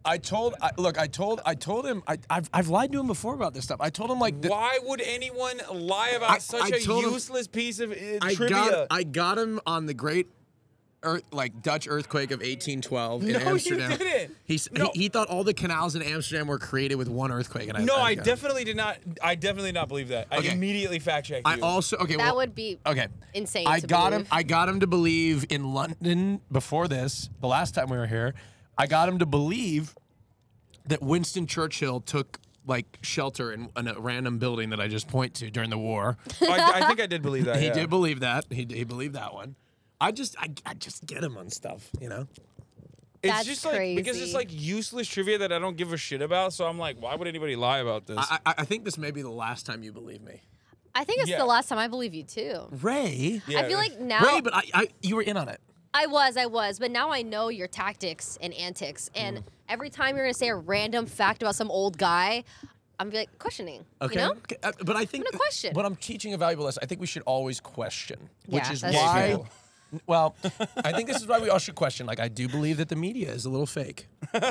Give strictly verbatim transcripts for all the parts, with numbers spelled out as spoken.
I told, I, look, I told, I told him, I, I've, I've lied to him before about this stuff. I told him like, the, Why would anyone lie about I- such I a told him- useless piece of uh, I trivia? got, I got him on the great, earth, like Dutch earthquake of eighteen twelve in No, you Amsterdam. didn't. He, s- No. he he thought all the canals in Amsterdam were created with one earthquake, and I no, I, I got him. definitely did not. I definitely did not believe that. I Okay. immediately fact checked you. I also okay. That well, would be okay. insane I to got him. believe. I got him to believe in London before this. The last time we were here, I got him to believe that Winston Churchill took like shelter in, in a random building that I just point to during the war. I, I think I did believe that. He yeah. did believe that. He, he believed that one. I just I, I just get him on stuff, you know. It's That's just like because it's crazy. like useless trivia that I don't give a shit about. So I'm like, why would anybody lie about this? I, I I think this may be the last time you believe me, I think it's Yeah. the last time I believe you too. Ray. Yeah. I feel like now Ray, but I, I you were in on it. I was, I was, but now I know your tactics and antics. And Mm. every time you're gonna say a random fact about some old guy, I'm like questioning. Okay. You know? Okay, uh, but I think gonna question. But I'm teaching a valuable lesson. I think we should always question, which Yeah, is that's why. true. Well, I think this is why we all should question. Like, I do believe that the media is a little fake.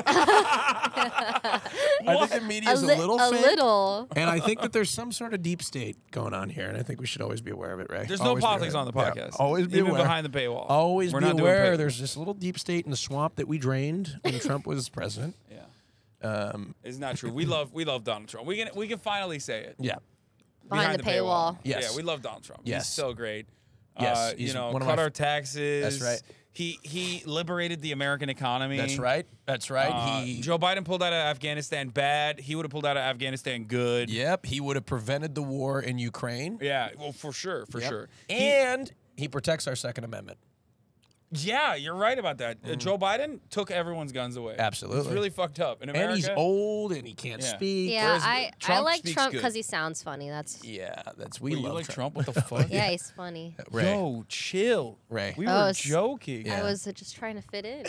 I think the media is a, li- little a fake. little. And I think that there's some sort of deep state going on here, and I think we should always be aware of it, Ray. There's no Always be politics aware. on the Yeah, podcast. always be even aware. behind the paywall. Always We're be not doing aware. pay- There's this little deep state in the swamp that we drained when Trump was president. Yeah, Um, it's not true. We love we love Donald Trump. We can we can finally say it. yeah. Behind the paywall. Yes. Yeah, we love Donald Trump. Yes. He's so great. Yes, Uh, he's you know, one of cut my our f- taxes. That's right. He he liberated the American economy. That's right. That's right. Uh, he. Joe Biden pulled out of Afghanistan bad. He would have pulled out of Afghanistan good. Yep. He would have prevented the war in Ukraine. Yeah, well, for sure, for Yep. sure. He- And he protects our Second Amendment. yeah, you're right about that. Uh, Joe Biden took everyone's guns away. Mm. Absolutely. It's really fucked up. In America, And he's old and he can't Yeah. speak. Yeah, Whereas I, I Trump like speaks Trump good. because he sounds funny. That's Yeah, that's we Wait, you love like Trump. Trump? What the fuck? yeah, he's funny. Ray. Yo, chill. Ray. We Oh, were it's- joking. Yeah. I was uh, just trying to fit in.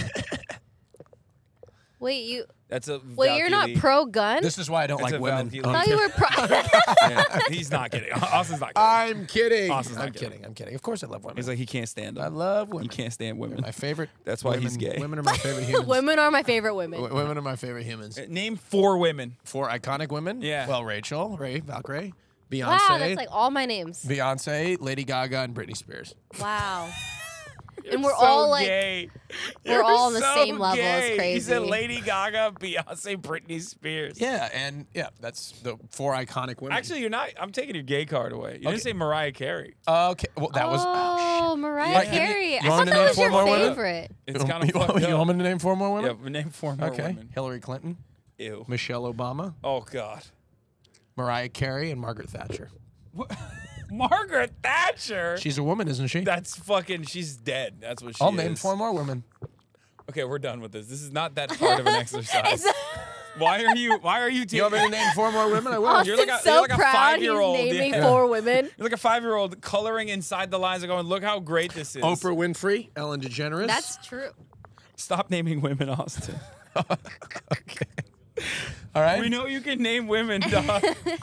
Wait, you That's a wait, you're not Valkyrie. pro gun? This is why I don't It's like a women. Valkyrie. Oh, I I'm thought you kidding. were pro. Yeah, he's not kidding. Austin's not kidding. I'm kidding. Austin's not I'm kidding. kidding. I'm kidding. Of course I love women. He's like he can't stand I them. love He women. can't stand women. My favorite. That's why women, he's gay. Women are my favorite humans. Women are my favorite women. W- women are my favorite humans. Uh, Name four women. Four iconic women. Yeah. Well, Rachel, Ray, Valkyrie, Beyonce, Wow, that's like all my names. Beyonce, Lady Gaga, and Britney Spears. Wow. And we're So all like, gay. we're You're all on the so same level. gay. It's He said crazy. Lady Gaga, Beyonce, Britney Spears. Yeah, and yeah, that's the four iconic women. Actually, you're not. I'm taking your gay card away. You Okay. didn't say Mariah Carey. okay. Well, that was. Oh, Mariah Like, give me- Carey. you I want thought me to that name was four your more women? favorite. It's kind of you, fucked want, you up. want me to name four more Yeah, women? but name four more okay. women. Hillary Clinton, Ew. Michelle Obama, Oh God. Mariah Carey, and Margaret Thatcher. What? Margaret Thatcher. She's a woman, isn't she? That's fucking. She's dead. That's what she I'll is. name four more women. Okay, we're done with this. This is not that hard of an exercise. Why are you? Why are you? You want me to name four more women? I will. You're like Austin's a- so you're like a proud five-year-old, he's naming yeah. four women. You're like a five-year-old coloring inside the lines and going, "Look how great this is." Oprah Winfrey, Ellen DeGeneres. That's true. Stop naming women, Austin. okay. All right. We know you can name women, dog.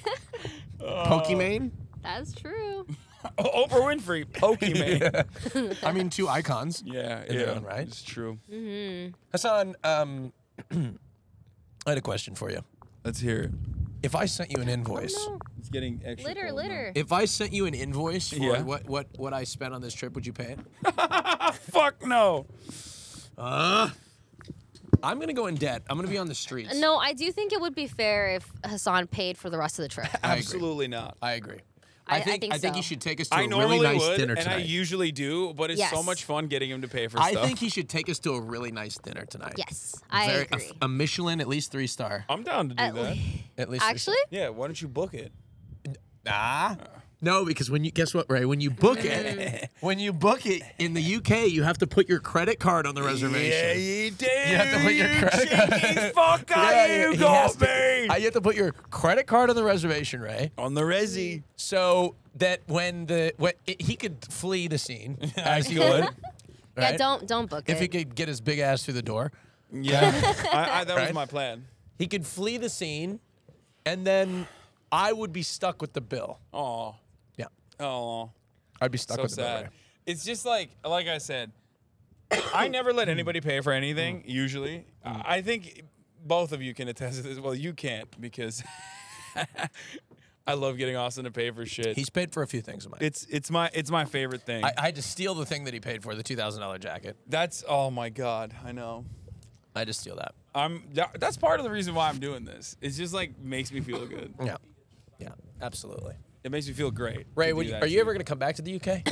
Pokimane. That's true. Oh, Oprah Winfrey, Pokemon. I mean, two icons. Yeah, In yeah, their own right. It's true. Hassan, um, I had a question for you. Let's hear it. If I sent you an invoice, No. It's getting extra. Litter, cold litter. if I sent you an invoice for Yeah. what, what, what I spent on this trip, would you pay it? now. Fuck no. Uh, I'm gonna go in debt. I'm gonna be on the streets. No, I do think it would be fair if Hassan paid for the rest of the trip. I agree. Absolutely not. I agree. I- I I think think I think so. you should take us to I a normally really nice would, dinner and tonight. I usually do, but it's so Yes. much fun getting him to pay for I stuff. think he should take us to a really nice dinner tonight. Yes, I Very, agree. A, a Michelin, at least three star. I'm down to do At that. le- At least. three Actually, Yeah, why don't you book it? Ah. No, because when you guess what, Ray? When you book it, when you book it in the U K, you have to put your credit card on the reservation. Yeah, you do. You have to put your credit cheeky card. fucker, Yeah, you he got has to- me. uh, You have to put your credit card on the reservation, Ray. On the resi. So that when the when it, he could flee the scene as he would. yeah, right? don't don't book If it. he could get his big ass through the door, Yeah, I, I, that was Right? my plan. he could flee the scene, and then I would be stuck with the bill. Oh, Yeah, oh, I'd be stuck so with the bill. sad. Ray. It's just like, like I said, I never let anybody pay for anything. Usually, I think both of you can attest to this. Well, you can't because I love getting Austin to pay for shit. He's paid for a few things of mine. It's it's my it's my favorite thing. I, I had to steal the thing that he paid for, the two thousand dollar jacket. That's oh my god, I know. I had to steal that. I'm that- that's part of the reason why I'm doing this. It's just like makes me feel good. Yeah, yeah, absolutely. It makes me feel great. Ray, to would do you, that are you shit. ever going to come back to the U K?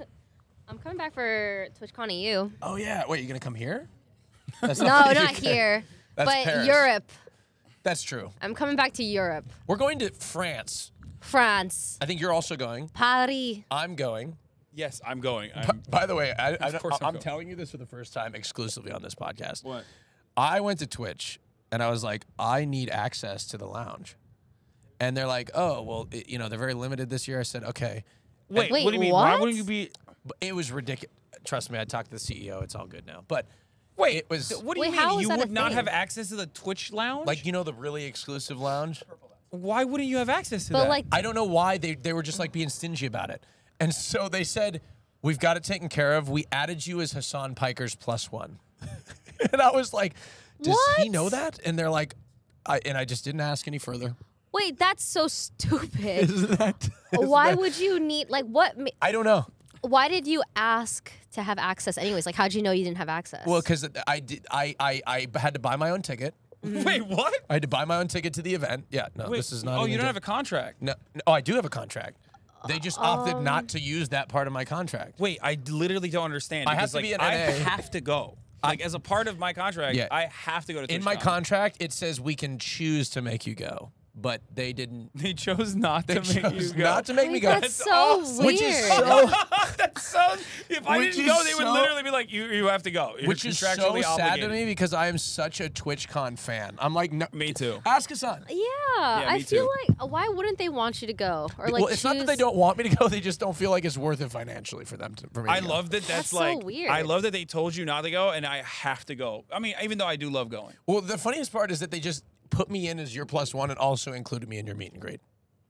I'm coming back for TwitchCon E U. Oh yeah. Wait, you going to come here? That's No, the not U K. here. That's but Paris. Europe. That's true. I'm coming back to Europe. We're going to France. France. I think you're also going. Paris. I'm going. Yes, I'm going. I'm, By the way, I, I, Of course I'm I'm going. telling you this for the first time exclusively on this podcast. what? I went to Twitch and I was like, I need access to the lounge. And they're like, oh, well, it, you know, they're very limited this year. I said, okay. Wait, Wait, what do you mean? Why what? wouldn't you be? But it was ridiculous. Trust me, I talked to the C E O. It's all good now. But Wait, it was What do Wait, you mean? how is You that a would not thing? have access to the Twitch lounge? like, you know, the really exclusive lounge. why wouldn't you have access to But that? like, I don't know why they, they were just like being stingy about it. And so they said, we've got it taken care of. We added you as Hassan Piker's plus one. And I was like, does he What? know that? And they're like, I, and I just didn't ask any further. wait, that's so stupid. Isn't that? Why isn't that- would you need like what? ma- I don't know. Why did you ask to have access anyways? Like, how'd you know you didn't have access? Well, because I did. I, I I had to buy my own ticket. Wait, what? I had to buy my own ticket to the event. Yeah, no, Wait, this is not. Oh, even you don't ju- have a contract. No, no, oh, I do have a contract. They just opted Um, not to use that part of my contract. Wait, I d- literally don't understand. I have because, to like, be an I N A. have to go. Like as a part of my contract, Yeah. I have to go to. In my TwitchCon. contract, it says we can choose to make you go, but they didn't. they chose not They to make chose you go. not to make Wait, me go. that's That's so awesome. weird. Which is so, That's so. If I Which didn't is go, they would so- literally be like, "You, you have to go." You're which is so contractually sad to obligated. me because I am such a TwitchCon fan. I'm like, no, Me too. Ask Hassan. yeah, I me feel too. like uh, why wouldn't they want you to go or like? well, it's not that they choose- don't want me to go; they just don't feel like it's worth it financially for them to. For me I to go. love that. That's, That's so like weird. I love that they told you not to go, and I have to go. I mean, even though I do love going. Well, the funniest part is that they just put me in as your plus one and also included me in your meet and greet.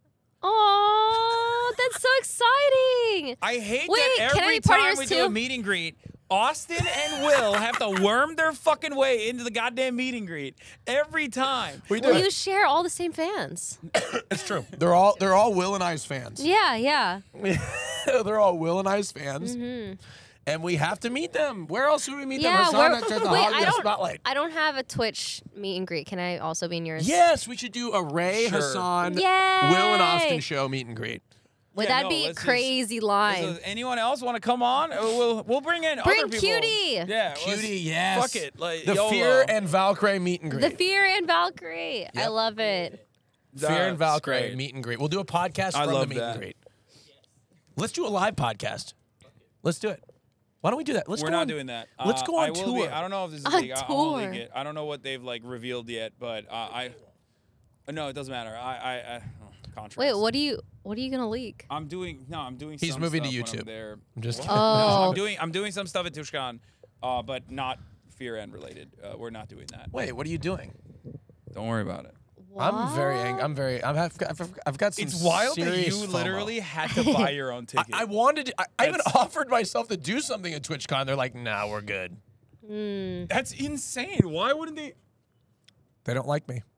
Oh, that's so exciting! I hate Wait, that can I every be part of time yours we do a too? meet and greet, Austin and Will have to worm their fucking way into the goddamn meet and greet every time. We do. Well, you share all the same fans. It's true. They're all they're all Will and I's fans. Yeah, yeah. They're all Will and I's fans. And we have to meet them. Where else would we meet Yeah, them? where- Hassan, that's the wait, hog I the don't- spotlight. I don't have a Twitch meet and greet. Can I also be in yours? Yes, we should do a Ray, Sure. Hassan, Yay! Will and Austin show meet and greet. Would Yeah, that no, be a let's just- crazy line? Does anyone else want to come on? Uh, We'll we'll bring in Bring other people. Cutie. Yeah, let's- Cutie, yes. Fuck it, like the YOLO. Fear and Valkyrie meet and greet. The Fear and Valkyrie. I Yep. love it. Fear and That's Valkyrie great. meet and greet. We'll do a podcast I from love the meet that. and greet. Let's do a live podcast. Let's do it. Why don't we do that? Let's We're go not on- doing that. Let's Uh, go I on will be- tour. I don't know if this is On big. I, I won't tour. leak it. I don't know what they've like revealed yet, but uh, I. uh, No, it doesn't matter. I. I. I oh, contrast. Wait, what do you what are you gonna leak? I'm doing no. I'm doing. He's some moving to stuff when YouTube. I'm there. I'm just What? kidding. No, Oh. I'm doing. I'm doing some stuff at TwitchCon, uh, but not Fear End related. Uh, we're not doing that. Wait, what are you doing? Don't worry about it. I'm very ang- What? I'm very. I'm, I've, got, I've, I've got some. It's wild that serious you FOMO. literally had to buy your own ticket. I, I wanted. I, I even That's- offered myself to do something at TwitchCon. They're like, "Nah, we're good." That's insane. Why wouldn't they? They don't like me.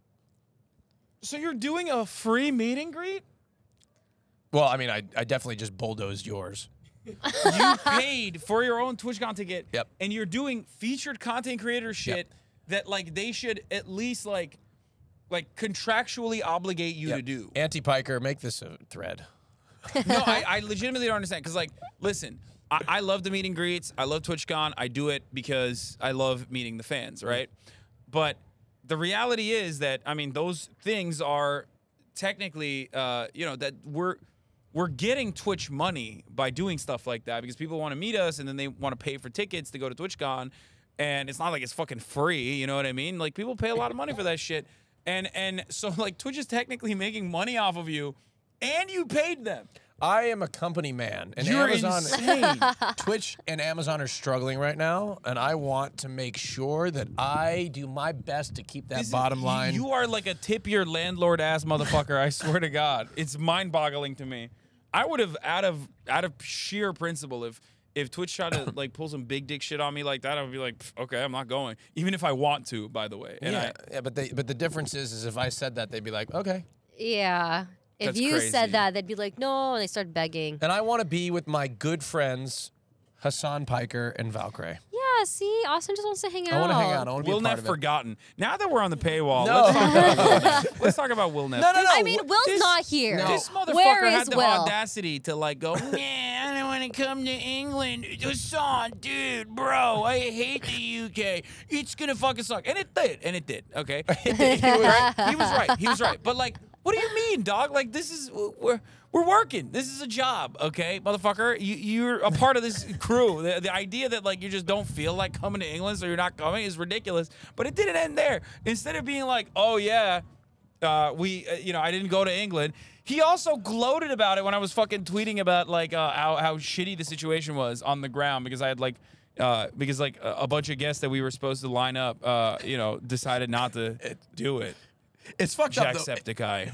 So you're doing a free meet and greet? Well, I mean, I, I definitely just bulldozed yours. You paid for your own TwitchCon ticket. Yep. And you're doing featured content creator shit that like they should at least like like contractually obligate you to do. Anti Piker, make this a thread. No, I, I legitimately don't understand. Because, like, listen, I, I love the meet and greets. I love TwitchCon. I do it because I love meeting the fans, right? But the reality is that, I mean, those things are technically, uh, you know, that we're we're getting Twitch money by doing stuff like that because people want to meet us and then they want to pay for tickets to go to TwitchCon. And it's not like it's fucking free, you know what I mean? Like, people pay a lot of money for that shit. And and so, like, Twitch is technically making money off of you, and you paid them. I am a company man, and You're Amazon, insane. Twitch, and Amazon are struggling right now, and I want to make sure that I do my best to keep that This is- bottom you- line. You are like a tip your landlord ass motherfucker. I swear to God, it's mind boggling to me. I would have, out of out of sheer principle, if if Twitch tried to like pull some big dick shit on me like that, I would be like, okay, I'm not going, even if I want to. By the way, and yeah, I, yeah, but they, but the difference is, is if I said that, they'd be like, okay. Yeah. If That's you crazy. said that, they'd be like, no, and they start begging. And I want to be with my good friends, Hassan Piker and Valkyrie. Yeah, see, Austin just wants to hang out. I want to hang out. I want to be Will a part Neff of it. forgotten. Now that we're on the paywall, No. let's, talk about, let's talk about Will Neff. No, no, no. I mean, Will's This- not here. No. This motherfucker Where had is the Will? audacity to like go, man, I don't want to come to England. Hassan, dude, bro, I hate the U K. It's gonna fucking suck. And it did, and it did, okay? It did. He was right. He was right. He was right. But like, what do you mean, dog? Like, this is we're we're working. This is a job, okay, motherfucker. You you're a part of this crew. The, the idea that like you just don't feel like coming to England, so you're not coming, is ridiculous. But it didn't end there. Instead of being like, oh yeah, uh, we, uh, you know, I didn't go to England. He also gloated about it when I was fucking tweeting about like uh, how how shitty the situation was on the ground because I had like. Uh, because like a, a bunch of guests that we were supposed to line up, uh, you know, decided not to do it. It's fucked up, though. Jacksepticeye.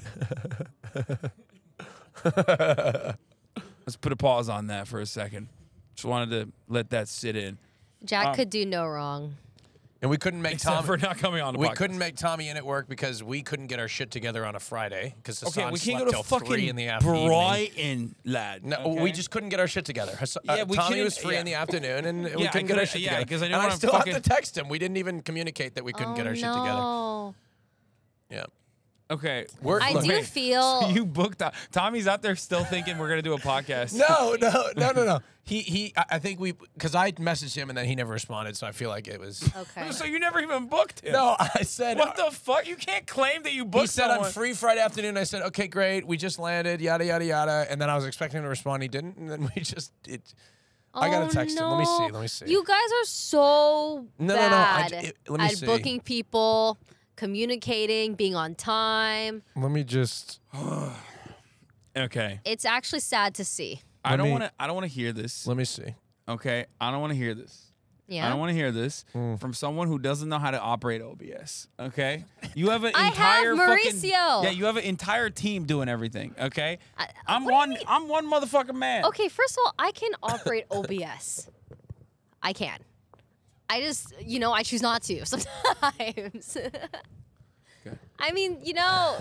Let's put a pause on that for a second. Just wanted to let that sit in. Jack Um, could do no wrong. And we couldn't make Except Tom. for not coming on the we podcast. couldn't make Tommy in at work because we couldn't get our shit together on a Friday because Okay, Hassan we can't slept go to till fucking three in the afternoon. Brighton, lad. No, okay? we just couldn't get our shit together. Hass- Yeah, uh, we Tommy couldn't- was free yeah. in the afternoon, and we Yeah, I couldn't get our couldn't- shit yeah, together. 'cause I didn't and I wanna still fucking- have to text him. We didn't even communicate that we couldn't oh, get our no. shit together. Yeah, Okay. we're. I look, do Okay. feel. So you booked. To- Tommy's out there still thinking we're gonna do a podcast. No, no, no, no, no. He, he. I I think we, because I messaged him and then he never responded, so I feel like it was. Okay. So you never even booked him. No, I said. What the fuck? You can't claim that you booked He said someone. I'm free Friday afternoon. I said, okay, great. We just landed, yada yada yada. And then I was expecting him to respond. He didn't, and then we just it. I gotta Oh, text him. Let me see. no. Let me see. You guys are so No, no, no, I bad j- it- let me at see. booking people, communicating, being on time. Let me just. Okay. It's actually sad to see. I Let don't me- want to. I don't want to hear this. Let me see. Okay. I don't want to hear this. Yeah. I don't want to hear this Hmm. from someone who doesn't know how to operate O B S. Okay. You have an I have entire fucking, Mauricio. yeah. You have an entire team doing everything. Okay. I- I'm what do you one. mean? I'm one motherfucking man. Okay, first of all, I can operate O B S. I can. I just, you know, I choose not to sometimes. I mean, you know,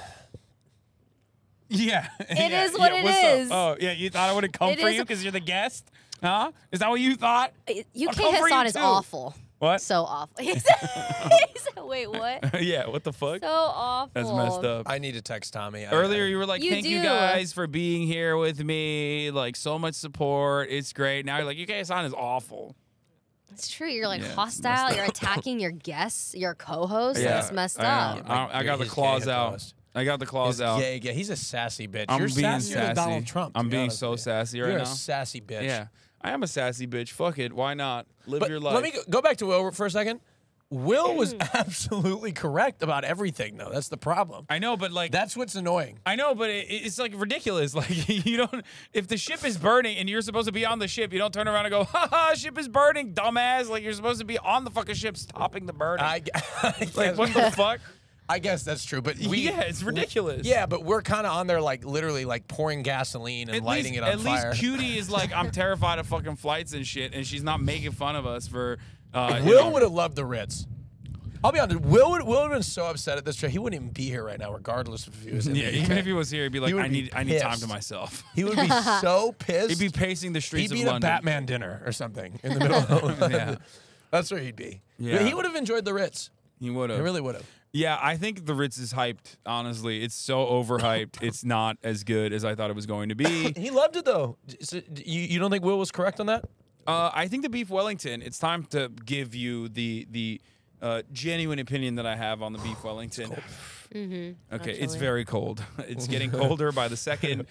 Yeah. It yeah, is what yeah, it what's is. Up? Oh yeah. You thought I would have come It for is- you because you're the guest? Huh? Is that what you thought? U I'll K come for you Hassan is too. awful. What? So awful. He said, he said, wait, what? yeah. What the fuck? So awful. That's messed up. I need to text Tommy. I- Earlier, I- you were like, You "Thank you do. guys for being here with me. Like, so much support. It's great." Now you're like, "U K Hassan is awful." It's true. You're like Yeah, it's hostile. messed You're attacking your guests, your co-host. Yeah, That's messed I up. know. I, I got the His claws gay out. host. I got the claws He's, out. yeah, yeah, he's a sassy bitch. I'm You're being sassier than sassy. Donald Trump. to I'm be being honest so with you. sassy right You're now. a sassy bitch. Yeah, I am a sassy bitch. Fuck it. Why not? Live But your life. let me go, go back to Will for a second. Will was absolutely correct about everything, though. That's the problem. I know, but like That's what's annoying. I know, but it, it's like ridiculous. Like you don't. If the ship is burning and you're supposed to be on the ship, you don't turn around and go, "Ha ha, ship is burning, dumbass!" Like you're supposed to be on the fucking ship, stopping the burning. I, I guess, like what the fuck? I guess that's true, but we yeah, it's ridiculous. yeah, but we're kind of on there like literally like pouring gasoline and At lighting least, it on at fire. least Cutie is like, I'm terrified of fucking flights and shit, and she's not making fun of us for. Uh, you Will know- would have loved the Ritz. I'll be honest. Will would Will would have been so upset at this trip. He wouldn't even be here right now, regardless if he was in Yeah, the even U K. if he was here, he'd be like, would I be need, I need time pissed. to myself. He would be so pissed. He'd be pacing the He'd streets be of at a London. Batman dinner or something in the middle of Yeah. That's where he'd be. Yeah. But he would have enjoyed the Ritz. He would He have. really would have. Yeah, I think the Ritz is hyped. Honestly, it's so overhyped. It's not as good as I thought it was going to be. He loved it though. So, you you don't think Will was correct on that? Uh, I think the beef Wellington. It's time to give you the the uh, genuine opinion that I have on the beef Wellington. Mm-hmm. Okay, it's Actually. very cold. It's getting colder by the second.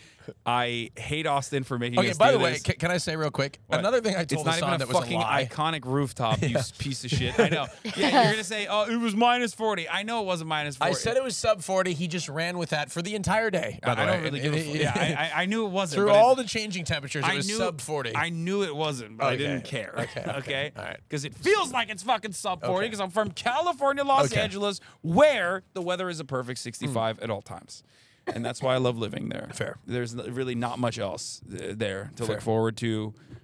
I hate Austin for making Okay. us By do the way, this. can, can I say real quick? What? Another thing I told it's not Hassan even a that was a fucking lie. iconic rooftop, you s- piece of shit. I know. Yeah, you're gonna say, oh, it was minus forty. I know it wasn't minus forty. I said it was sub forty. He just ran with that for the entire day. By I, the I way. don't really give a And- fuck. Yeah, I, I, I knew it wasn't. Through but it- all the changing temperatures, I it was knew sub forty. I knew it wasn't, but I Okay. didn't care. Okay, okay. All right. Because it feels like it's fucking sub forty. Okay. Because I'm from California, Los Okay. Angeles, where the weather is a perfect sixty-five at all times, and that's why I love living there. Fair. There's n- really not much else uh, there to Fair. look forward to.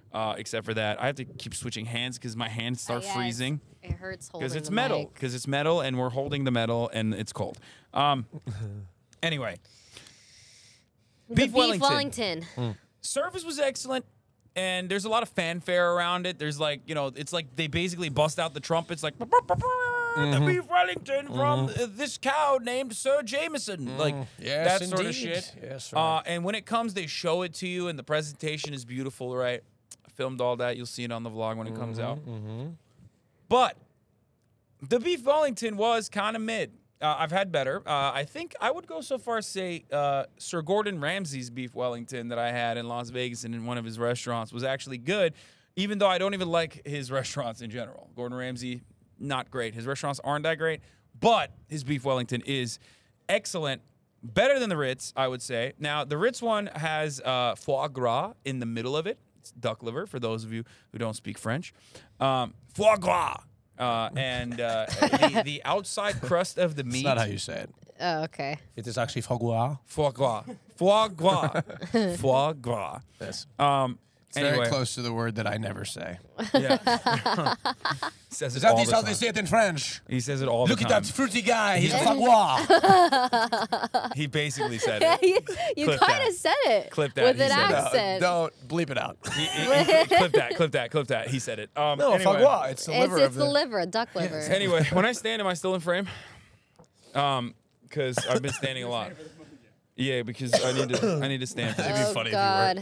Uh, except for that, I have to keep switching hands because my hands start Oh, yeah, freezing. It hurts holding Because it's the metal. mic. Because it's metal, and we're holding the metal, and it's cold. Um, anyway, The Beef beef Wellington. Wellington. Service was excellent, and there's a lot of fanfare around it. There's like, you know, it's like they basically bust out the trumpets, like the Beef Wellington from uh, this cow named Sir Jameson, like Yes, that sort of indeed. shit. Yes, uh, right. and when it comes, they show it to you, and the presentation is beautiful, right? I filmed all that. You'll see it on the vlog when it comes out. But the Beef Wellington was kind of mid. Uh, I've had better. Uh, I think I would go so far as say uh, Sir Gordon Ramsay's Beef Wellington that I had in Las Vegas and in one of his restaurants was actually good, even though I don't even like his restaurants in general. Gordon Ramsay, not great. His restaurants aren't that great, but his Beef Wellington is excellent. Better than the Ritz, I would say. Now, the Ritz one has uh, foie gras in the middle of it. It's duck liver, for those of you who don't speak French. Um, foie gras. Uh, and uh, the, the outside crust of the meat. That's not how you say it. Oh, okay. It is actually foie gras. Foie gras. Foie gras. Foie gras. Yes. Um, It's anyway. very close to the word that I never say. Yeah. says it Is that all this the how time. they say it in French? He says it all Look the at time. that fruity guy. He's foie gras. He basically said it. you you Clip kind that. of said it Clip that. with He an said that. accent. Don't bleep it out. He- he- he- clip that. Clip that. Clip that. Clip that. He said it. Um, No, anyway. foie gras. It's the It's, liver it's of the the... liver, duck liver. Anyway, when I stand, am I still in frame? Um, because I've been standing a lot. Yeah, because I need to. I need to stand for Oh this. funny if you were. God.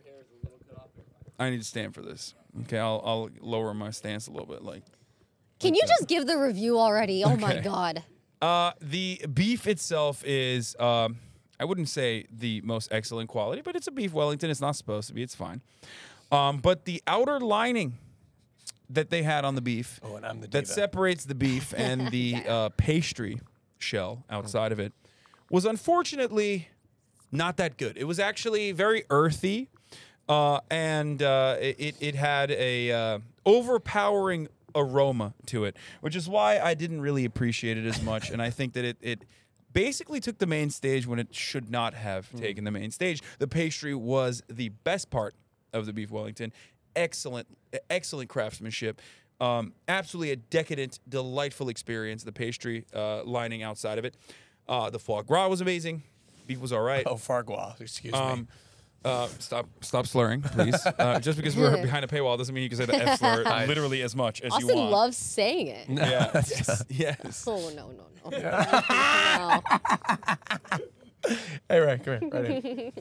I need to stand for this. Okay, I'll I'll lower my stance a little bit. Like, Can you just give the review already? Oh my Okay. God. uh, the beef itself is um, I wouldn't say the most excellent quality, but it's a beef Wellington. It's not supposed to be. It's fine. Um, but the outer lining that they had on the beef Oh, and I'm the that diva. separates the beef and the uh, pastry shell outside of it was unfortunately not that good. It was actually very earthy, uh, and uh, it it had a uh, overpowering aroma to it, which is why I didn't really appreciate it as much. And I think that it it basically took the main stage when it should not have taken the main stage. The pastry was the best part of the beef Wellington. Excellent, excellent craftsmanship. Um, absolutely a decadent, delightful experience. The pastry uh, lining outside of it. Uh, the foie gras was amazing. Beef was all right. Oh, foie gras. Excuse Um, me. uh, stop, stop slurring, please. Uh, just because we're behind a paywall doesn't mean you can say the F slur literally as much as you Austin want. loves saying it. Yeah. yes. Yes. Oh no no no. no. Hey, Ray, come here. Right here.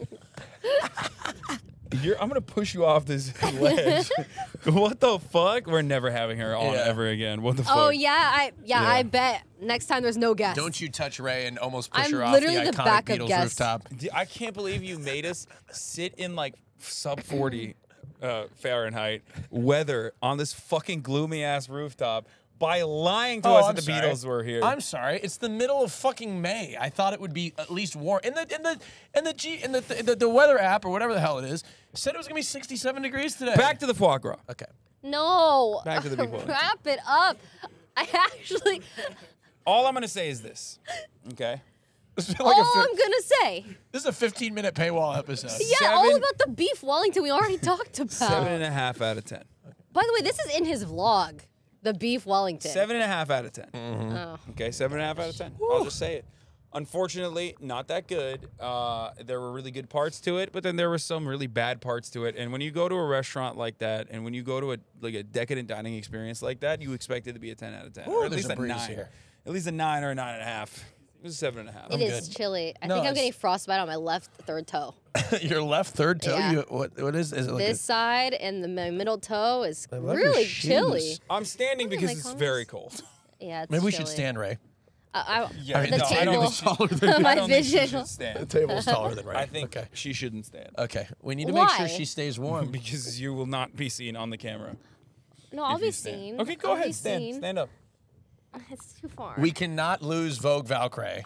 You're, I'm gonna push you off this ledge. What the fuck? We're never having her on Yeah. ever again. What the fuck? Oh yeah, I yeah, Yeah. I bet next time there's no guest. Don't you touch Ray and almost push I'm her off the literally the iconic backup Beatles guest. rooftop. D- I can't believe you made us sit in like sub forty uh, Fahrenheit weather on this fucking gloomy ass rooftop by lying to Oh, us I'm that the sorry. Beatles were here. I'm sorry. It's the middle of fucking May. I thought it would be at least warm. In the in the in the G in the the, the weather app or whatever the hell it is said it was gonna be sixty-seven degrees today. Back to the foie gras. Okay. No. Back to the beef Wellington. Wrap it up. I actually. All I'm gonna say is this, okay? This is, all like a I'm fi- gonna say. this is a fifteen minute paywall episode. Yeah, all Seven- about the beef Wellington we already talked about. Seven and a half out of ten. By the way, this is in his vlog. The beef Wellington. Seven and a half out of ten. Oh. Okay, seven and a half out of ten. I'll just say it. Unfortunately, not that good. Uh, there were really good parts to it, but then there were some really bad parts to it. And when you go to a restaurant like that, and when you go to a like a decadent dining experience like that, you expect it to be a ten out of ten, Ooh, or at there's least a a, breeze nine, here. at least a nine or a nine and a half. It was a seven and a half. It is good. chilly. I No, think I'm it's- getting frostbite on my left third toe. Your left third toe. Yeah. You, what what is is it like This side and the my middle toe is love your really shoes. chilly. I'm standing Look at because my it's comments. very cold. Yeah, it's maybe we should chilly. stand, Ray. Uh, I, Yeah, the no, I don't table, think taller than my I don't think she vision. should The stand. table's taller than Ray. I think Okay. she shouldn't stand Okay. We need to make sure Why? she stays warm. because you will not be seen on the camera. No, I'll if be you stand. seen. Okay, go I'll ahead. Be Stand. seen. Stand up. It's too far. We cannot lose Vogue Valkyrie.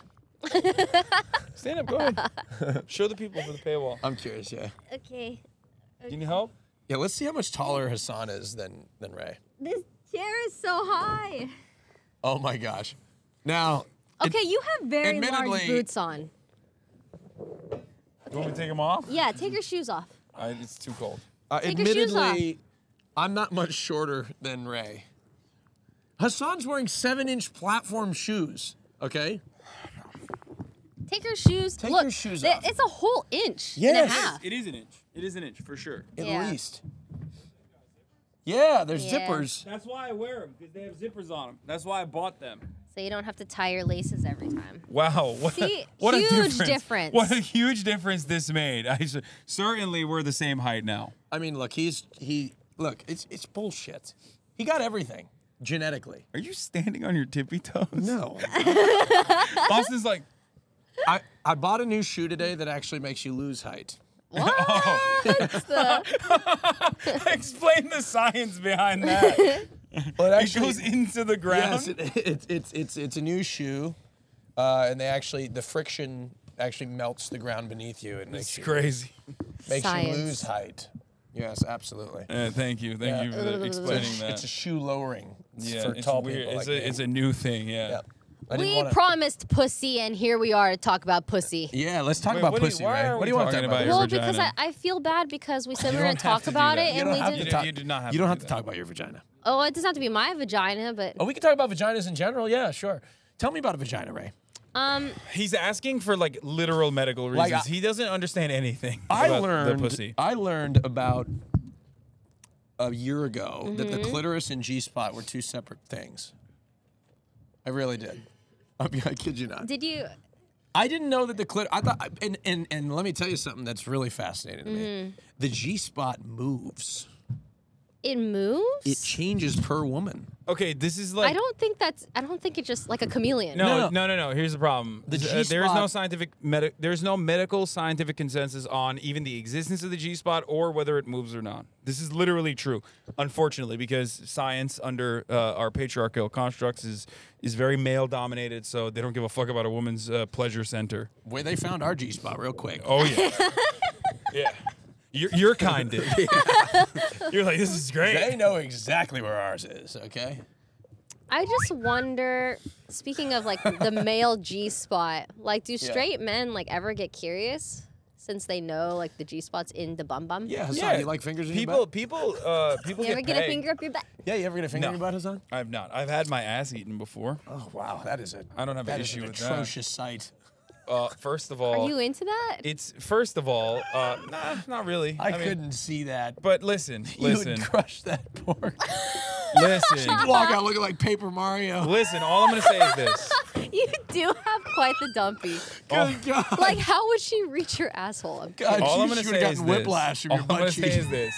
Stand up. Go ahead. Show the people for the paywall. I'm curious. Yeah. okay. Do you need help? Yeah. Let's see how much taller Hassan is than than Ray. This chair is so high. Oh my gosh. Now. Okay, you have very large admittedly- boots on. You want me to take them off? Yeah, take your shoes off. I, it's too cold. Uh, Take your shoes off. admittedly, I'm not much shorter than Ray. Hassan's wearing seven-inch platform shoes. Okay. Take your shoes. Take Look, your shoes th- off. It's a whole inch and Yes. a half. It is an inch. It is an inch for sure. At Yeah. least. Yeah, there's Yeah. zippers. That's why I wear them because they have zippers on them. That's why I bought them. So you don't have to tie your laces every time. Wow, what, See, a, what huge a difference. difference. What a huge difference this made. I s- certainly we're the same height now. I mean, look, he's he look, it's it's bullshit. He got everything genetically. Are you standing on your tippy toes? No. Austin's like, I, I bought a new shoe today that actually makes you lose height. What? the- explain the science behind that. Well, it It goes into the ground. Yes, it, it, it's it's it's a new shoe, uh, and they actually the friction actually melts the ground beneath you. It makes It's you crazy. makes Science. you lose height. Yes, absolutely. Uh, thank you. Thank Yeah. you for explaining It's, that. it's a shoe lowering. It's yeah, for it's tall weird. people It's, like a, me. it's a new thing, yeah. Yeah. I didn't we wanna, promised pussy, and here we are to talk about pussy. Yeah, let's talk Wait, about what do you- pussy, why Ray. are What we do you want to talking talk about about? your Well, because I, vagina? I feel bad because we said You we were going don't to have talk to do about that. it, You and don't we have to didn't. You, talk- do, you did not have You to don't do have to that. talk about your vagina. Oh, it doesn't have to be my vagina, but Oh, we can talk about vaginas in general. Yeah, sure. Tell me about a vagina, Ray. um, He's asking for like literal medical Like, reasons. I- he doesn't understand anything I about learned the pussy. I learned about a year ago that Mm-hmm. the clitoris and G spot were two separate things. I really did. I mean, I kid you not. did you? I didn't know that the clit. I thought, and and and let me tell you something that's really fascinating to Mm-hmm. me. The G spot moves. It moves. It changes per woman. Okay, this is like I don't think that's. I don't think it's just like a chameleon. No, No, no, no. no, no, no. Here's the problem. The Uh, there is no G-spot- scientific medi- There's no medical scientific consensus on even the existence of the G spot or whether it moves or not. This is literally true, unfortunately, because science under uh, our patriarchal constructs is is very male dominated. So they don't give a fuck about a woman's uh, pleasure center. Where they found our G spot real quick. Oh yeah, yeah. Your, your kind did. You're like, this is great. They know exactly where ours is. Okay. I just wonder. Speaking of like the male G spot, like, do straight men like ever get curious since they know like the G spot's in the bum bum? Yeah, Hassan, Yeah, you like fingers in people, your butt? people, uh, people You ever get a pegged. finger up your butt? Yeah, you ever get a finger No. in your butt, Hassan? I've not. I've had my ass eaten before. Oh wow, that is a. I don't have an that is issue an with that. atrocious sight. Uh, first of all, Are you into that? it's first of all, uh, nah, not really. I, mean, couldn't see that. But listen, You listen, would crush that pork. listen, Walk out looking like Paper Mario. listen. All I'm gonna say is this. You do have quite the dumpy. Good God. Like, how would she reach your asshole? I'm God, All you I'm gonna should say have is gotten this. whiplash from All your I'm butt gonna say cheek. is this.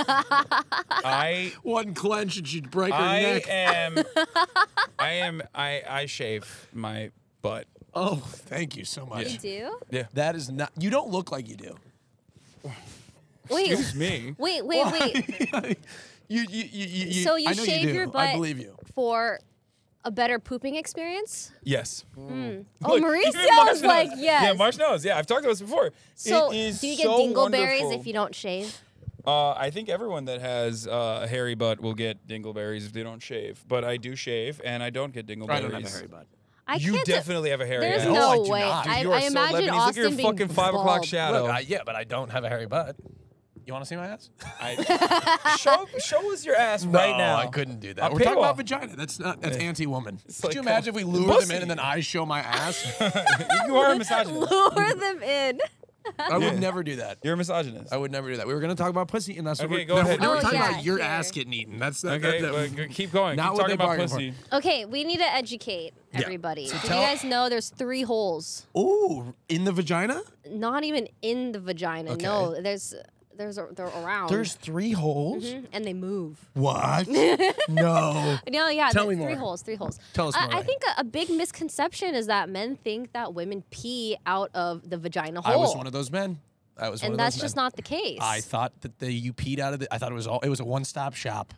I One clench and she'd break her I neck. am I am I I shave my butt. Oh, thank you so much. You do? Yeah. That is not. You don't look like you do. Wait, Excuse me. wait, wait, wait. you, you, you, you, you- So you I know shave you do. your butt I believe you. for a better pooping experience? Yes. Oh, Look, Maurice even Marsh sounds like knows. yes. Yeah, Marsh knows. Yeah, I've talked about this before. So, it is do you get so dingleberries wonderful. if you don't shave? Uh, I think everyone that has uh, a hairy butt will get dingleberries if they don't shave. But I do shave, and I don't get dingleberries. I don't have a hairy butt. I You can't. definitely have a hairy There's ass. No, no I do way. not. Dude, I, you are I so imagine Lebanese. Look at Austin your being fucking five o'clock bald. shadow. Look, I, yeah, but I don't have a hairy butt. You want to see my ass? I, show, show us your ass right now. I couldn't do that. I'll We're pay talking you about off. vagina. That's not. That's anti-woman. Could like, you imagine if we lure pussy. them in and then I show my ass? You are a misogynist. Lure them in. I would never do that. You're a misogynist. I would never do that. We were going to talk about pussy, and that's what Okay, we're, go no, ahead. We're, Oh, we're talking yeah, about your sure. ass getting eaten. That's that. Okay, that, well, that- g- keep going. Not Keep what talking they about bargained pussy. Okay, we need to educate Yeah. everybody. So Did tell- you guys know there's three holes? Ooh, in the vagina? Not even in the vagina. Okay. No, there's there's a, they're around. There's three holes. Mhm, and they move. What? no. No, yeah, Tell th- me three more. holes, three holes. Tell us I, more, I Ray. think a, a big misconception is that men think that women pee out of the vagina hole. I was one of those men. I was one and of that's those just men. not the case. I thought that the you peed out of the. I thought it was all. It was a one-stop shop.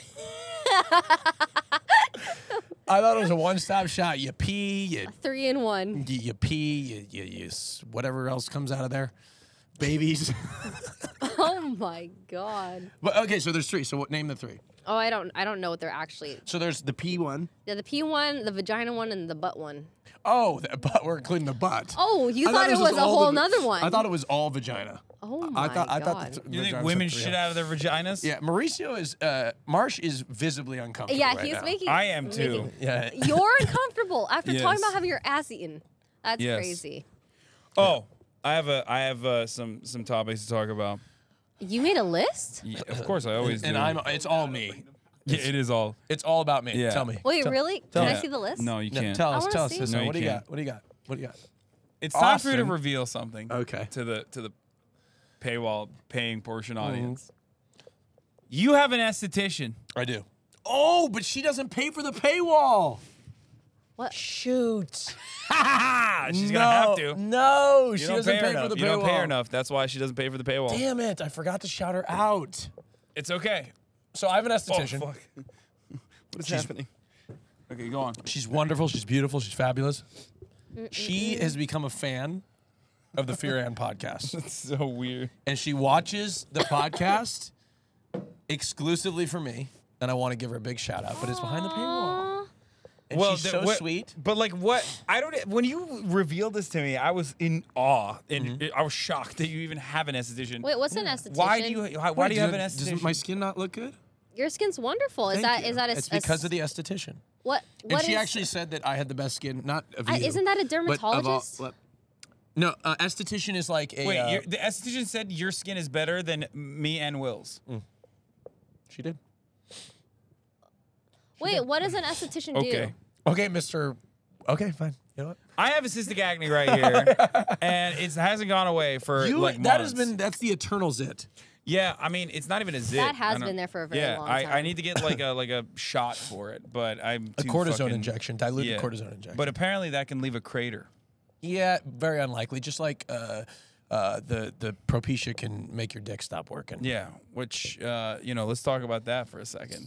I thought it was a one-stop shop. You pee, you Three in one. you, you pee, you, you you s- whatever else comes out of there, babies. Oh my god. But okay, so there's three. So what? Name the three. Oh, I don't I don't know what they're actually. So there's the pee one. Yeah, the pee one, the vagina one, and the butt one. Oh, the butt. We're including the butt. Oh, you I thought it this was a all whole the- nother one. I thought it was all vagina. Oh my I thought I god. thought the th- You think vaginas women were three shit L. out of their vaginas? Yeah, Mauricio is uh Marsh is visibly uncomfortable. yeah, right he's now. making. I am too. making- Yeah. You're uncomfortable after Yes. talking about having your ass eaten. That's Yes. crazy. Oh, I have a I have uh, some some topics to talk about. You made a list? Yeah, of course, I always And do. I'm it's all me. yeah, it is all. It's all about me. Yeah. Tell me. Wait, Tell- really? tell Can I me. see the list? No, you No, can't. tell I us, wanna tell us, see. sister. No, you what do you can't. got? What do you got? What do you got? It's time for you to Austin. reveal something. Okay. To the to the paywall paying portion Mm-hmm. audience. You have an esthetician. I do. Oh, but she doesn't pay for the paywall. What? Shoot. She's no, gonna have to. No, You she don't doesn't pay her pay enough. for the You paywall. don't pay her enough. That's why she doesn't pay for the paywall. Damn it! I forgot to shout her out. It's okay. So I have an Oh esthetician. fuck. What is happening? Okay, go on. She's wonderful. She's beautiful. She's fabulous. She has become a fan of the Fear Ann podcast, It's so weird. and she watches the podcast exclusively for me. And I want to give her a big shout out, but it's behind the paywall. And Well, she's the- so what- sweet. But like, what? I don't. When you revealed this to me, I was in awe and Mm-hmm. I was shocked that you even have an esthetician. Wait, what's an esthetician? Why do you? Why, why do you have an Does esthetician? my skin not look good? Your skin's wonderful. Is Thank that you. is that a, It's a- because of the esthetician. what? And What she is- actually said that I had the best skin, not of I- you. isn't that a but of all- dermatologist? le- no, uh, esthetician is like a. Wait, uh, your, the esthetician said your skin is better than me and Will's. she did. Wait, what does an esthetician do? Okay. Okay, Mister Okay, fine. You know what? I have a cystic acne right here, and it hasn't gone away for You like that has months. been that's the eternal zit. Yeah, I mean, it's not even a zit. That has I don't- been there for a very yeah, long I, I time. need to get like a like a shot for it, but I'm A too cortisone fucking- injection, diluted yeah. cortisone injection. But apparently that can leave a crater. Yeah, very unlikely. Just like uh, uh, the the Propecia can make your dick stop working. Yeah, which uh, you know, let's talk about that for a second.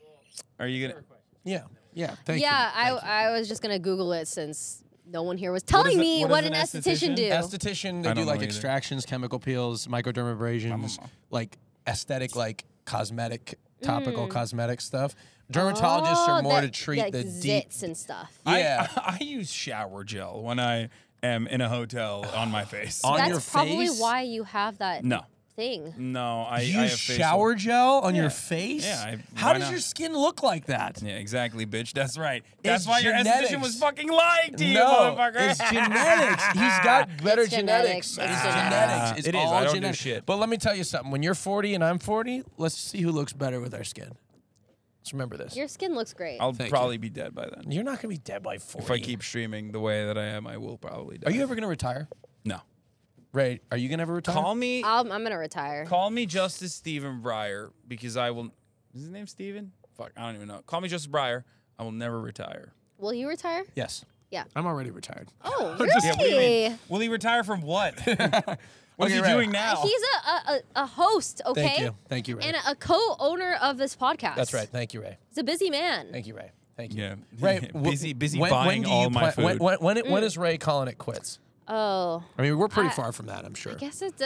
Are you gonna? yeah, yeah. Thank yeah, you. I I was just gonna Google it since no one here was telling is it- me what what, is an an esthetician esthetician? do. Esthetician, they I do don't like know either. extractions, chemical peels, microdermabrasions, know. like aesthetic, like cosmetic, topical cosmetic stuff. Dermatologists are Oh, more that- to treat like the deep. zits and stuff. Yeah. I, I use shower gel when I am in a hotel on my face. On That's your probably face? why you have that No, thing. no, I, You I use have facial- shower gel on Yeah. your face? Yeah, I- How why does not? your skin look like that? Yeah, exactly, bitch. That's right. That's It's why your genetics. esthetician was fucking lying to you, No, motherfucker. it's genetics. He's got better It's genetics. genetics. It's It's genetics. It's It is. all I don't do genetics. shit. But let me tell you something. When you're forty and I'm forty, let's see who looks better with our skin. Let's remember this. Your skin looks great. I'll Thank probably be dead by then. You're not gonna be dead by forty. If I keep streaming the way that I am, I will probably die. Are you ever gonna retire? No. Ray, are you gonna ever retire? Call me. I'm, I'm gonna retire. Call me Justice Stephen Breyer because I will. Is his name Stephen? Fuck, I don't even know. Call me Justice Breyer. I will never retire. Will you retire? Yes. Yeah. I'm already retired. Oh, Yeah, what do you really? mean? Will he retire from what? What's Okay, he right. doing now? He's a, a, a a host, okay? Thank you. Thank you, Ray. And a, a co-owner of this podcast. That's right. Thank you, Ray. He's a busy man. Thank you, Ray. Thank you. Yeah. Ray, w- busy, busy when, buying when do all you my plan- food. When, when, when, when is Ray calling it quits? Oh, I mean, we're pretty I- far from that, I'm sure. I guess it's. Uh,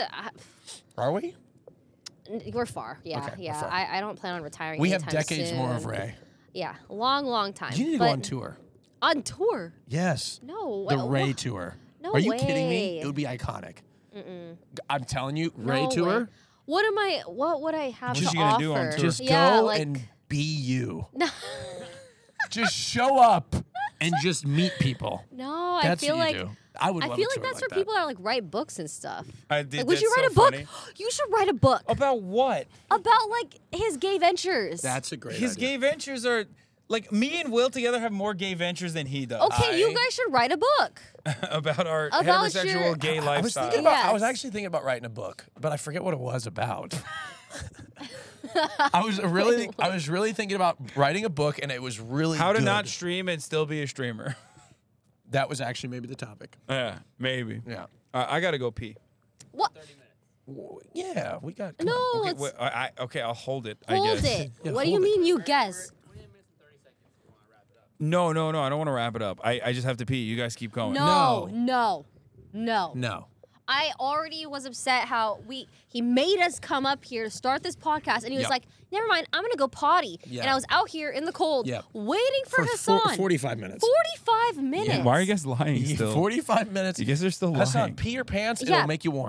Are we? we're far. Yeah, Okay, we're yeah. far. I, I don't plan on retiring. We have anytime decades more of soon. Ray. Yeah, long, long time. You need to go But- on tour. On tour? Yes. No. The wha- Ray wha- tour. No Are you kidding me? way. It would be iconic. I'm telling you, Ray No tour. way. What am I? What would I have What's to she gonna offer? do on tour? Just yeah, go like, and be you. No, Just show up and just meet people. no. That's I feel what like you do. I would I love feel a like tour that's for that. people that like write books and stuff. I did. Like, would you that's write so a book? funny. You should write a book About what? about like his gay ventures. That's a great His idea. gay ventures are like me and Will together have more gay ventures than he does. okay. You I- guys should write a book. about our About heterosexual your- gay I was lifestyle. thinking about. I was Yes. actually thinking about writing a book, but I forget what it was about. I was really, I was really thinking about writing a book, and it was really How to good. not stream and still be a streamer. That was actually maybe the topic. Yeah, maybe. Yeah. Uh, I gotta go pee. What? W- Yeah, we got. come No, on. Okay, it's wait, I, I, okay, I'll hold it. I hold guess. it. Yeah, what do you hold it. mean you guess? No, no, no. I don't want to wrap it up. I, I just have to pee. You guys keep going. No, No. no, no. No. I already was upset how we he made us come up here to start this podcast, and he was Yeah. like, "Never mind, I'm gonna go potty." Yeah. And I was out here in the cold, Yeah. waiting for, For Hassan. four- forty-five minutes. Forty-five minutes. Why are you guys lying still? forty-five minutes. You guys are still Hassan, lying. pee your pants. Yeah. It'll make you warm.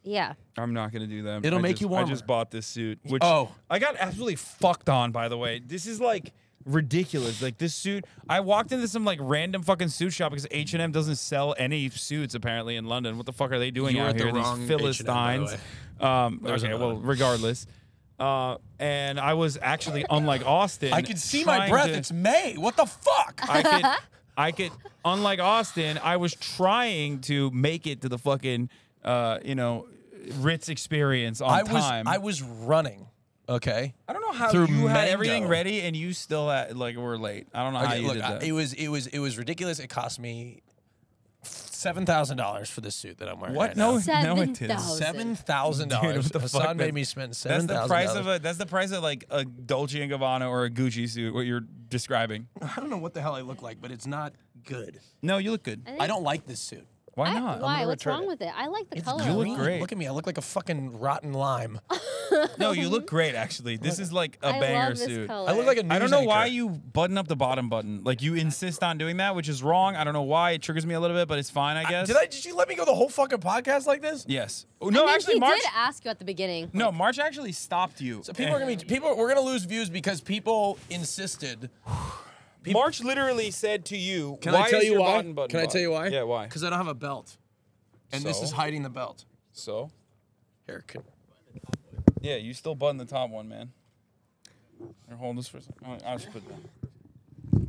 Yeah. I'm not gonna do that. It'll I make just, you I warmer. just bought this suit, which Oh. I got absolutely fucked on. By the way, this is like ridiculous. Like this suit, I walked into some like random fucking suit shop because H and M doesn't sell any suits apparently in London. What the fuck are they doing You were out at the here? wrong These H and M, by the Philistines. Um, There's okay, another well, one. regardless. Uh, and I was actually, unlike Austin, I can see my trying breath. to- It's May. What the fuck? I could, I could, unlike Austin, I was trying to make it to the fucking, uh, you know, Ritz experience on I was time. I was running. Okay. I don't know how through you had Mango. everything ready and you still had, like were late. I don't know how Okay, you look, did I- that. it was it was it was ridiculous. It cost me seven thousand dollars for this suit that I'm wearing. What? Right No, now. no, it Seven didn't. thousand. Seven thousand Dude, dollars. what the fuck? Hassan made That- me spend That's seven the thousand. price of a. That's the price of like a Dolce and Gabbana or a Gucci suit. What you're describing? I don't know what the hell I look like, but it's not good. No, you look good. think- I don't like this suit. Why I- not? Why? gonna What's return wrong it. with it? I like the It's color. You look green. great. Look at me. I look like a fucking rotten lime. No, you look great. Actually, this is like a I banger love this suit. color. I look like a news I don't know why anchor. you button up the bottom button. Like you insist on doing that, which is wrong. I don't know why. It triggers me a little bit, but it's fine, I guess. Did I? Did you let me go the whole fucking podcast like this? Yes. Oh, I no, mean, actually, he March. did ask you at the beginning. No, March actually stopped you. So people are gonna be people. We're gonna lose views because people insisted. March literally said to you, Can "Why I tell is you your why? button button Can I button?" tell you why? Yeah, why? Because I don't have a belt, and this So? is hiding the belt. So. Here, can, Yeah, you still button the top one, man. Here, hold this for a second. I'll- I'll just put it down.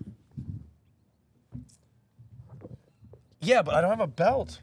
yeah, but I don't have a belt.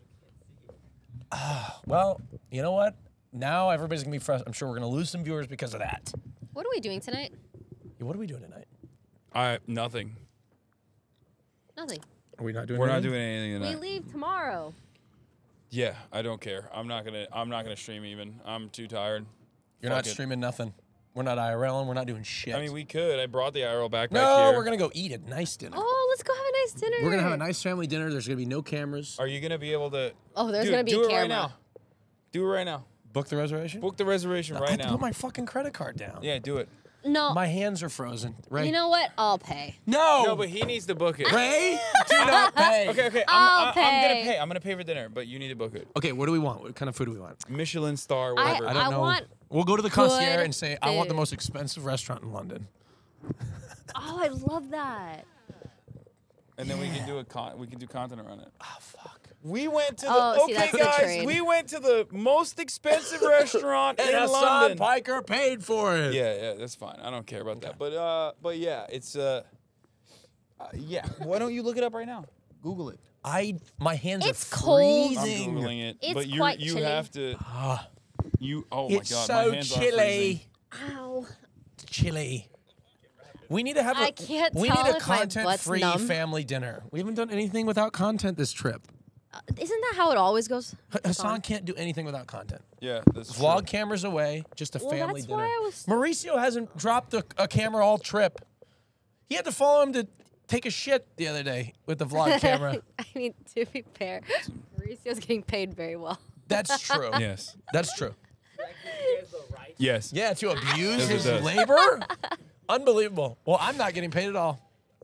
Ah, well, you know what? Now everybody's gonna be frustrated. I'm sure we're gonna lose some viewers because of that. What are we doing tonight? Yeah, what are we doing tonight? I nothing. Nothing. Are we not doing? We're not anything? doing anything We tonight. leave tomorrow. Yeah, I don't care. I'm not gonna. I'm not gonna stream even. I'm too tired. You're Fuck not it. streaming nothing. We're not I R L and we're not doing shit. I mean, we could. I brought the I R L back. no, back here. we're gonna go eat a nice dinner. Oh, let's go have a nice dinner. We're gonna have a nice family dinner. There's gonna be no cameras. Are you gonna be able to? Oh, there's Dude, gonna be do a it camera. right now. Do it right now. Book the reservation. Book the reservation I right have to now. put my fucking credit card down. Yeah, do it. No. My hands are frozen. Ray. You know what? I'll pay. no. No, but he needs to book it. Ray, do not pay. Okay, okay. I'm, I'll I- I'm gonna pay. pay. I'm gonna pay for dinner, but you need to book it. Okay, what do we want? What kind of food do we want? Michelin star, I- whatever. I don't I know. want we'll go to the concierge good and say, I want the food. most expensive restaurant in London. Oh, I love that. and then we can do a con- we can do content around it. Oh, fuck. We went to the Oh, see, okay, that's the guys. trade. We went to the most expensive restaurant And in Hassan London. Piker paid for it. Yeah, yeah, that's fine. I don't care about that. But uh, but yeah, it's uh, uh, yeah. Why don't you look it up right now? Google it. I my hands It's are cold. I'm freezing. googling it. It's but you quite you chilly. have to. Ah, You oh it's my god, so my hands are freezing. chilly. Ow. It's chilly. We need to have a I can't we tell need a if my butt's content-free numb. family dinner. We haven't done anything without content this trip. Uh, isn't that how it always goes? H- Hassan can't do anything without content. Yeah, that's Vlog true. cameras away, just a Well, family that's dinner. why I was- Mauricio hasn't dropped a, a camera all trip. He had to follow him to take a shit the other day with the vlog camera. I mean, to be fair, Mauricio's getting paid very well. That's true. Yes. That's true. Yes. Yeah, to abuse Yes, it his does. labor? Unbelievable. Well, I'm not getting paid at all.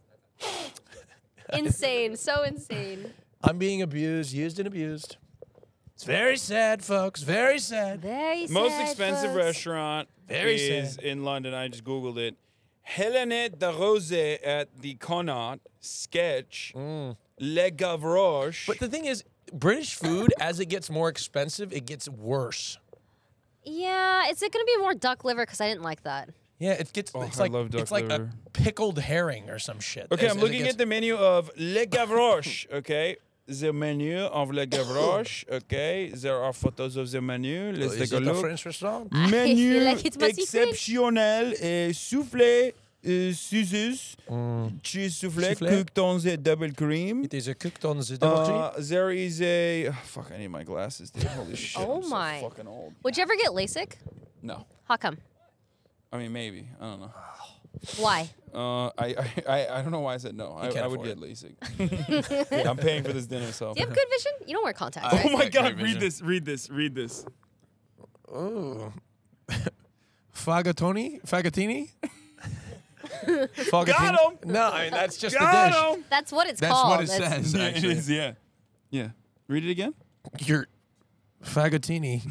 Insane. So insane. I'm being abused, used and abused. It's very sad, folks. Very sad. Very sad. Most expensive folks. restaurant Very is sad. in London. I just googled it. Helene de Rose at the Connaught sketch. Le Gavroche. But the thing is, British food, as it gets more expensive, it gets worse. Yeah, is it gonna be more duck liver? Because I didn't like that. Yeah, it gets. Oh, it's I like love duck it's like liver. a pickled herring or some shit. Okay, as- I'm as it looking gets- at the menu of Le Gavroche. Okay, the menu of Le Gavroche. Okay, there are photos of the menu. Let's Is take a it a look. French restaurant? Menu feel like it must be French. exceptionnel et soufflé euh, Suzus. Cheese soufflé Soufflé. cooked on the double cream. It is a cooked on the double cream. Uh, there is a oh, fuck. I need my glasses, dude. Holy shit! Oh I'm my. so fucking old. Would you ever get LASIK? No, How come? I mean maybe. I don't know. Why? Uh, I, I, I, I don't know why I said no. I, can't I would afford get LASIK. I'm paying for this dinner, so. Do you have good vision? You don't wear contacts, I- right? Oh my Great god! vision. Read this. Read this. Read this. Oh. Fagatoni? Fagatini? Fagatini? Got him! No, I mean, that's just the dish. Got him. That's what it's That's called. what it It's- says, Yeah, it actually. is. Yeah. Yeah. Read it again. You're Fagotini.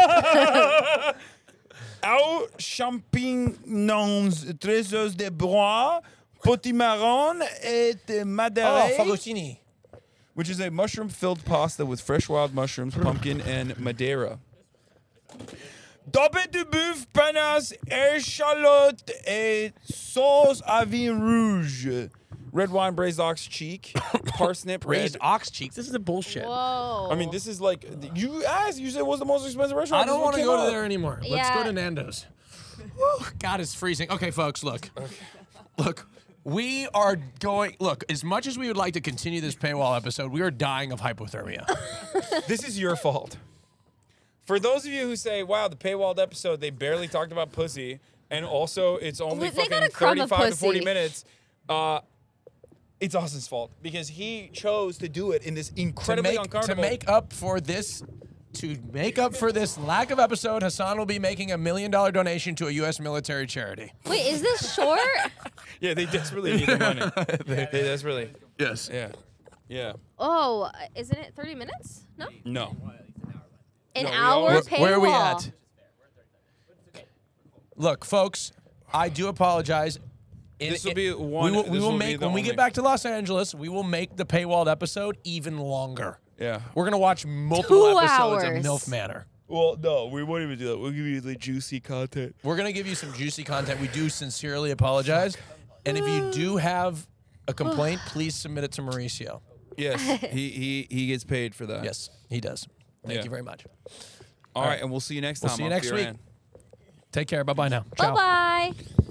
Au champignons, trésors de bois, potimarron et madère. Fagotini. Which is a mushroom-filled pasta with fresh wild mushrooms, pumpkin, and madeira. Doppe de boeuf, panas, échalote, et sauce à vin rouge. Red wine, braised ox cheek, parsnip, Raised red. ox cheeks. This is a bullshit. Whoa. I mean, this is like you asked. You said what's the most expensive restaurant? I don't want to go to there anymore. Let's Yeah. go to Nando's. Whew, God, it's freezing. Okay, folks, look. Look, we are going. Look, as much as we would like to continue this paywall episode, we are dying of hypothermia. This is your fault. For those of you who say, "Wow, the paywalled episode, they barely talked about pussy," and also it's only They got fucking a crumb of thirty-five to forty pussy. minutes. Uh, it's Austin's fault because he chose to do it in this incredibly to make, uncomfortable. To make up for this, to make up for this lack of episode, Hassan will be making a million dollar donation to a U S military charity. Wait, is this short? yeah, they desperately need the money. they, they desperately. Yes. Yeah. Yeah. Oh, isn't it thirty minutes? No? No. An No, we hour always- paywall. Where are we at? Look, folks, I do apologize. In- This will in- be one- We will, this we will will be make the when we only- get back to Los Angeles. We will make the paywalled episode even longer. Yeah. We're gonna watch multiple Two episodes hours. of MILF Manor. Well, no, we won't even do that. We'll give you the juicy content. We're gonna give you some juicy content. We do sincerely apologize. And if you do have a complaint, please submit it to Mauricio. Yes, he he he gets paid for that. Yes, he does. Thank Yeah. you very much. All right, and we'll see you next We'll time. see you on next Fear week. and- Take care. Bye bye now. Bye Ciao. bye.